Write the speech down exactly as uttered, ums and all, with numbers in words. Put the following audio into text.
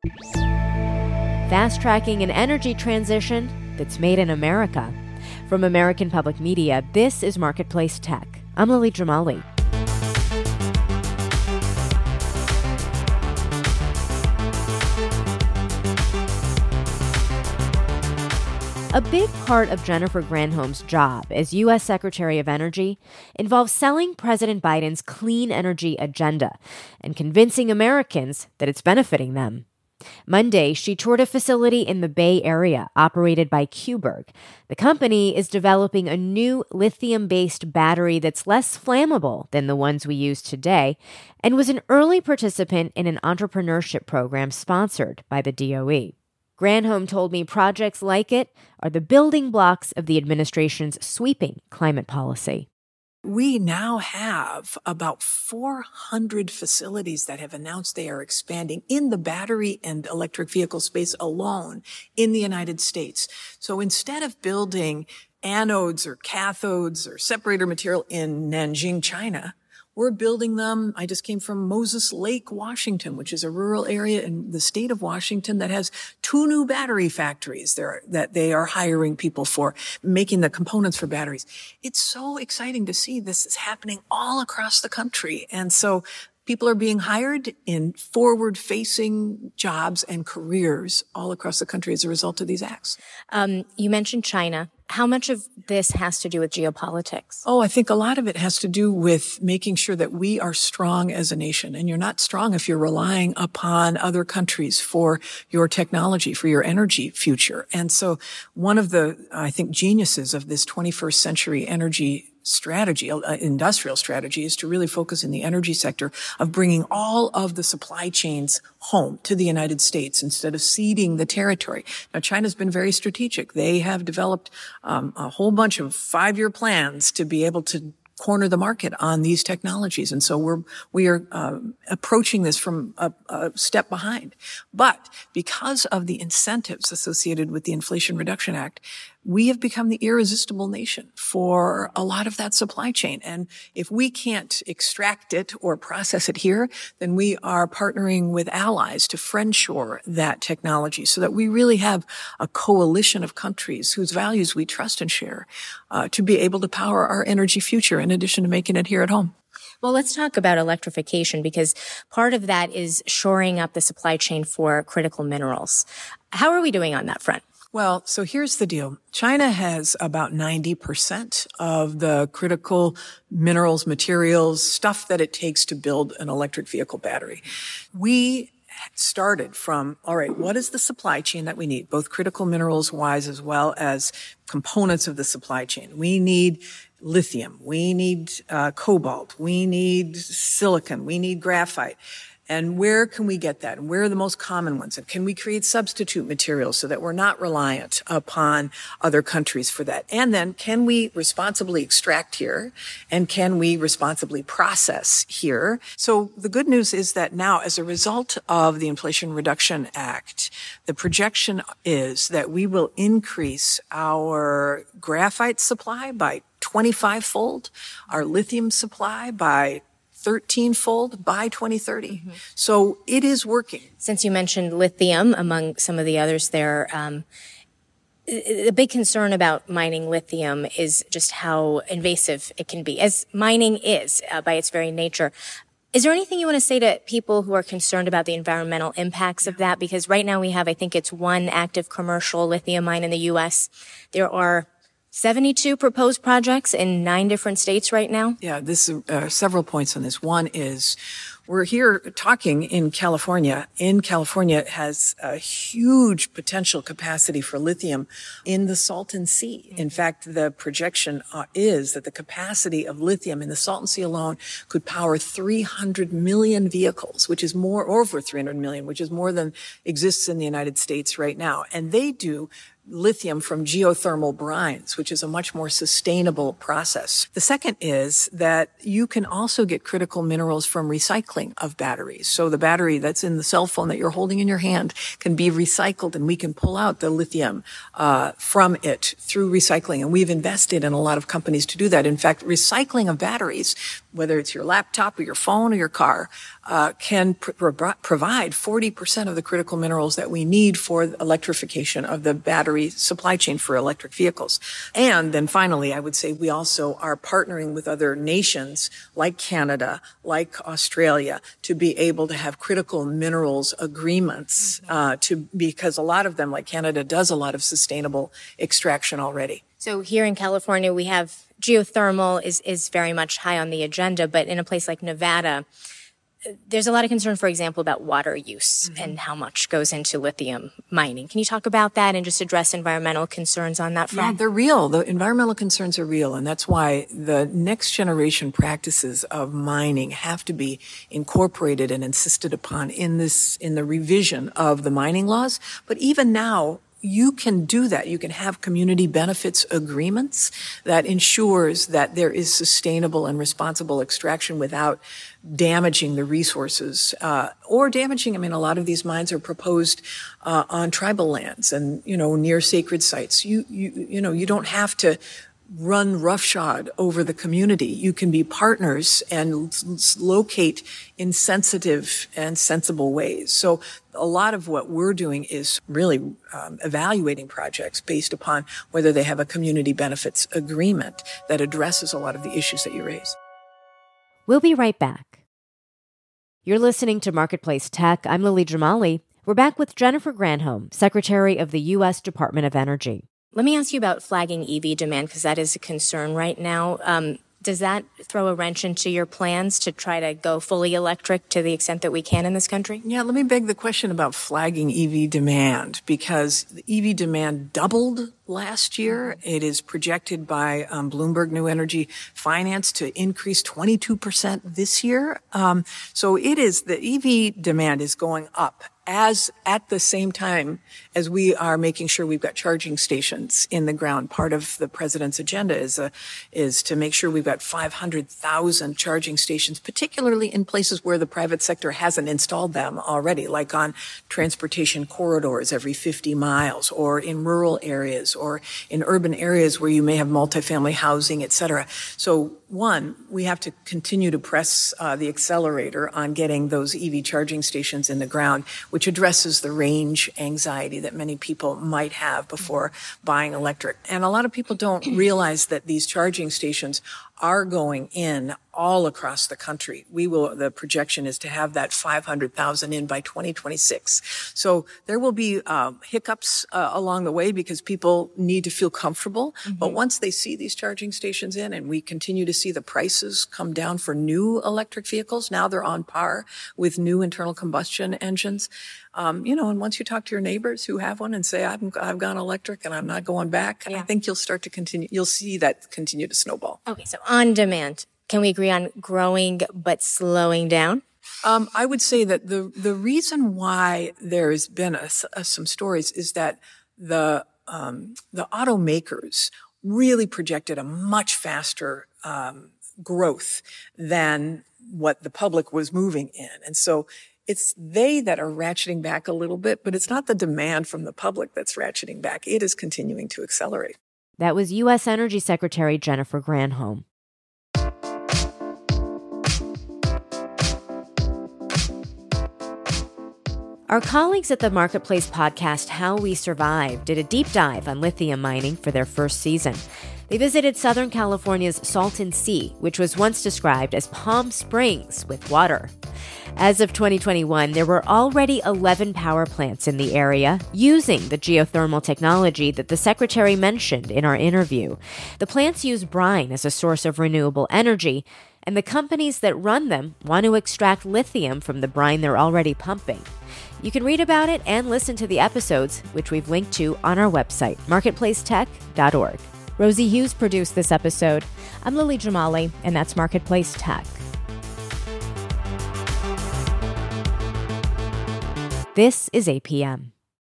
Fast-tracking an energy transition that's made in America. From American Public Media, this is Marketplace Tech. I'm Lily Jamali. A big part of Jennifer Granholm's job as U S Secretary of Energy involves selling President Biden's clean energy agenda and convincing Americans that it's benefiting them. Monday, she toured a facility in the Bay Area operated by Cuberg. The company is developing a new lithium-based battery that's less flammable than the ones we use today and was an early participant in an entrepreneurship program sponsored by the D O E. Granholm told me projects like it are the building blocks of the administration's sweeping climate policy. We now have about four hundred facilities that have announced they are expanding in the battery and electric vehicle space alone in the United States. So instead of building anodes or cathodes or separator material in Nanjing, China, we're building them. I just came from Moses Lake, Washington, which is a rural area in the state of Washington that has two new battery factories there that they are hiring people for, making the components for batteries. It's so exciting to see this is happening all across the country. And so people are being hired in forward-facing jobs and careers all across the country as a result of these acts. Um, you mentioned China. How much of this has to do with geopolitics? Oh, I think a lot of it has to do with making sure that we are strong as a nation. And you're not strong if you're relying upon other countries for your technology, for your energy future. And so one of the, I think, geniuses of this twenty-first century energy strategy, uh, industrial strategy, is to really focus in the energy sector of bringing all of the supply chains home to the United States instead of ceding the territory. Now, China's been very strategic. They have developed um, a whole bunch of five-year plans to be able to corner the market on these technologies. And so we're, we are uh, approaching this from a, a step behind. But because of the incentives associated with the Inflation Reduction Act, we have become the irresistible nation for a lot of that supply chain. And if we can't extract it or process it here, then we are partnering with allies to friendshore that technology so that we really have a coalition of countries whose values we trust and share uh, to be able to power our energy future in addition to making it here at home. Well, let's talk about electrification because part of that is shoring up the supply chain for critical minerals. How are we doing on that front? Well, so here's the deal. China has about ninety percent of the critical minerals, materials, stuff that it takes to build an electric vehicle battery. We started from, all right, what is the supply chain that we need, both critical minerals wise as well as components of the supply chain? We need lithium. We need uh, cobalt. We need silicon. We need graphite. And where can we get that? And where are the most common ones? And can we create substitute materials so that we're not reliant upon other countries for that? And then can we responsibly extract here? And can we responsibly process here? So the good news is that now, as a result of the Inflation Reduction Act, the projection is that we will increase our graphite supply by twenty-five fold, our lithium supply by thirteen-fold by twenty thirty. Mm-hmm. So it is working. Since you mentioned lithium, among some of the others there, um, the big concern about mining lithium is just how invasive it can be, as mining is uh, by its very nature. Is there anything you want to say to people who are concerned about the environmental impacts of that? Because right now we have, I think it's one active commercial lithium mine in the U S. There are seventy-two proposed projects in nine different states right now? Yeah, this is uh, several points on this. One is we're here talking in California. In California, it has a huge potential capacity for lithium in the Salton Sea. In fact, the projection uh, is that the capacity of lithium in the Salton Sea alone could power three hundred million vehicles, which is more, or over three hundred million, which is more than exists in the United States right now. And they do lithium from geothermal brines, which is a much more sustainable process. The second is that you can also get critical minerals from recycling of batteries. So the battery that's in the cell phone that you're holding in your hand can be recycled, and we can pull out the lithium uh from it through recycling. And we've invested in a lot of companies to do that. In fact, recycling of batteries whether it's your laptop or your phone or your car, uh, can pr- pro- provide forty percent of the critical minerals that we need for electrification of the battery supply chain for electric vehicles. And then finally, I would say we also are partnering with other nations like Canada, like Australia, to be able to have critical minerals agreements, uh, to, because a lot of them, like Canada, does a lot of sustainable extraction already. So here in California, we have geothermal is, is very much high on the agenda, but in a place like Nevada, there's a lot of concern, for example, about water use mm-hmm. and how much goes into lithium mining. Can you talk about that and just address environmental concerns on that front? Yeah, they're real. The environmental concerns are real, and that's why the next generation practices of mining have to be incorporated and insisted upon in this, in the revision of the mining laws. But even now, you can do that. You can have community benefits agreements that ensures that there is sustainable and responsible extraction without damaging the resources, uh, or damaging, I mean, a lot of these mines are proposed, uh, on tribal lands and, you know, near sacred sites. You, you, you know, you don't have to run roughshod over the community. You can be partners and locate in sensitive and sensible ways. So a lot of what we're doing is really um, evaluating projects based upon whether they have a community benefits agreement that addresses a lot of the issues that you raise. We'll be right back. You're listening to Marketplace Tech. I'm Lily Jamali. We're back with Jennifer Granholm, Secretary of the U S Department of Energy. Let me ask you about flagging E V demand, because that is a concern right now. Um, does that throw a wrench into your plans to try to go fully electric to the extent that we can in this country? Yeah, let me beg the question about flagging E V demand, because the E V demand doubled last year. It is projected by um, Bloomberg New Energy Finance to increase twenty-two percent this year. Um, so it is, the E V demand is going up as at the same time as we are making sure we've got charging stations in the ground. Part of the president's agenda is a, is to make sure we've got five hundred thousand charging stations, particularly in places where the private sector hasn't installed them already, like on transportation corridors every fifty miles, or in rural areas, or in urban areas where you may have multifamily housing, et cetera. So one, we have to continue to press uh, the accelerator on getting those E V charging stations in the ground, which addresses the range anxiety that many people might have before buying electric. And a lot of people don't realize that these charging stations are going in all across the country. We will, the projection is to have that five hundred thousand in by twenty twenty-six. So there will be uh, hiccups uh, along the way because people need to feel comfortable. Mm-hmm. But once they see these charging stations in, and we continue to see the prices come down for new electric vehicles, now they're on par with new internal combustion engines. Um, you know, and once you talk to your neighbors who have one and say, I've, I've gone electric and I'm not going back, yeah. I think you'll start to continue, you'll see that continue to snowball. Okay, so on demand, can we agree on growing but slowing down? Um, I would say that the, the reason why there's been a, a, some stories is that the, um, the automakers really projected a much faster, um, growth than what the public was moving in. And so it's they that are ratcheting back a little bit, but it's not the demand from the public that's ratcheting back. It is continuing to accelerate. That was U S Energy Secretary Jennifer Granholm. Our colleagues at the Marketplace podcast How We Survive did a deep dive on lithium mining for their first season. They visited Southern California's Salton Sea, which was once described as Palm Springs with water. As of twenty twenty-one, there were already eleven power plants in the area using the geothermal technology that the Secretary mentioned in our interview. The plants use brine as a source of renewable energy, and the companies that run them want to extract lithium from the brine they're already pumping. You can read about it and listen to the episodes, which we've linked to on our website, marketplace tech dot org. Rosie Hughes produced this episode. I'm Lily Jamali, and that's Marketplace Tech. This is A P M.